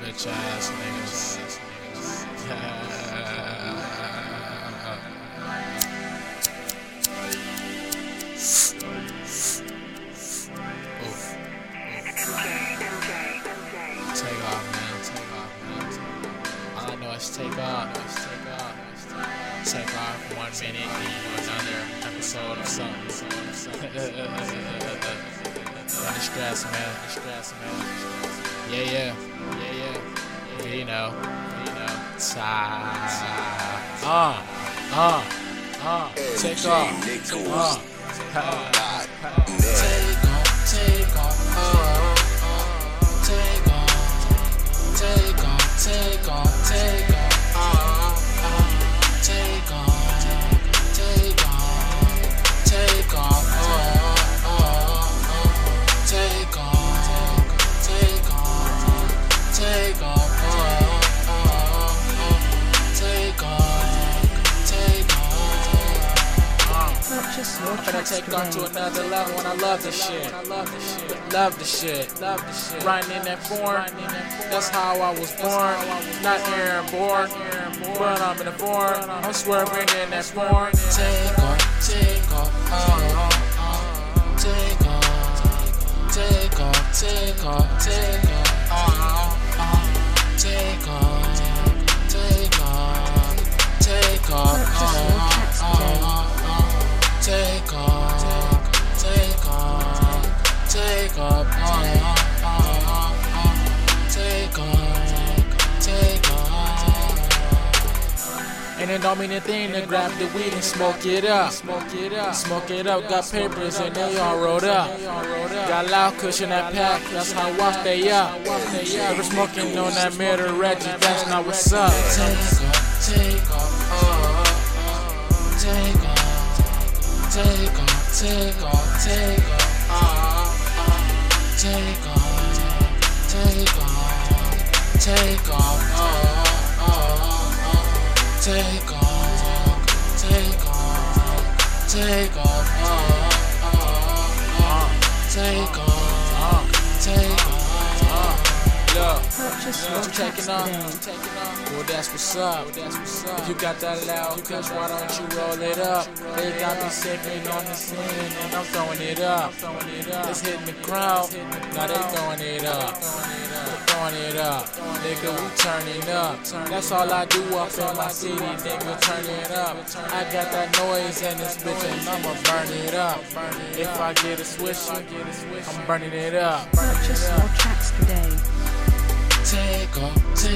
Bitch ass niggas. Take off, man. Take off, man. All I know is take off. Take off 1 minute and another episode of something. The stress, man. Yeah. You know. Take off. I'm finna take off to another level when I love this shit. Love the shit. Riding in that foreign. That's how I was born. Not airborne, but I'm in the foreign. I'm swerving in that foreign. Take off. Take off. Take off. Take off. Take off. Take and it don't mean a thing to grab the weed and smoke it up. Got papers and they all rolled up. Got loud cushion that pack, that's how I stay up. Never smoking on that middle Reggie, that's not what's up. Take off. Purchase I'm taking off. Well, that's what's up. If you got that loud kush, why don't you roll it up? They got me sipping on the scene and I'm throwing it up. It's hitting the crowd, now they throwing it up. Nigga, we turning up. That's all I do up in my city, nigga, turn it up. I got that noise in this bitch and I'ma burn it up. If I get a swisher, I'm burning it up. Purchase more tracks today. Take off.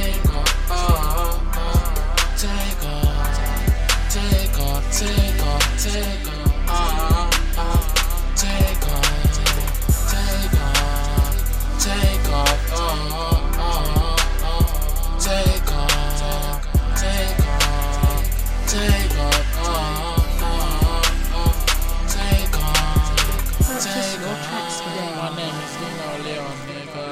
My name is Vino Lil, nigga,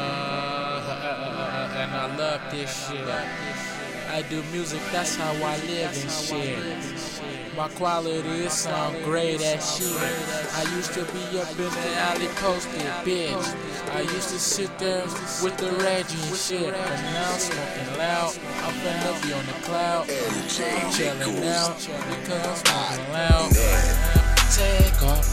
and I love this shit. I do music, that's how I live and shit. My quality is sound great as shit. I used to be up in the alley posted, bitch. I used to sit there with the Reggie and shit. But now I'm smoking loud, I'm finna be on the cloud. I'm chillin' out because I'm smoking loud. Take off.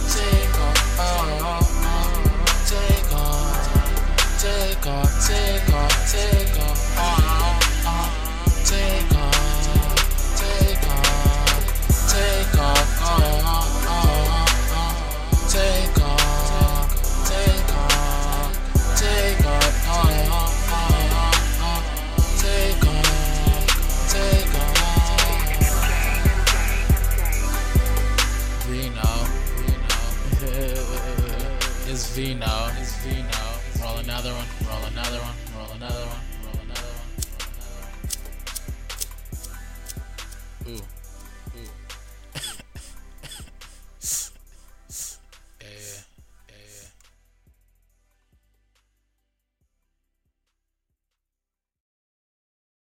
It's Vino. Roll another one. Ooh.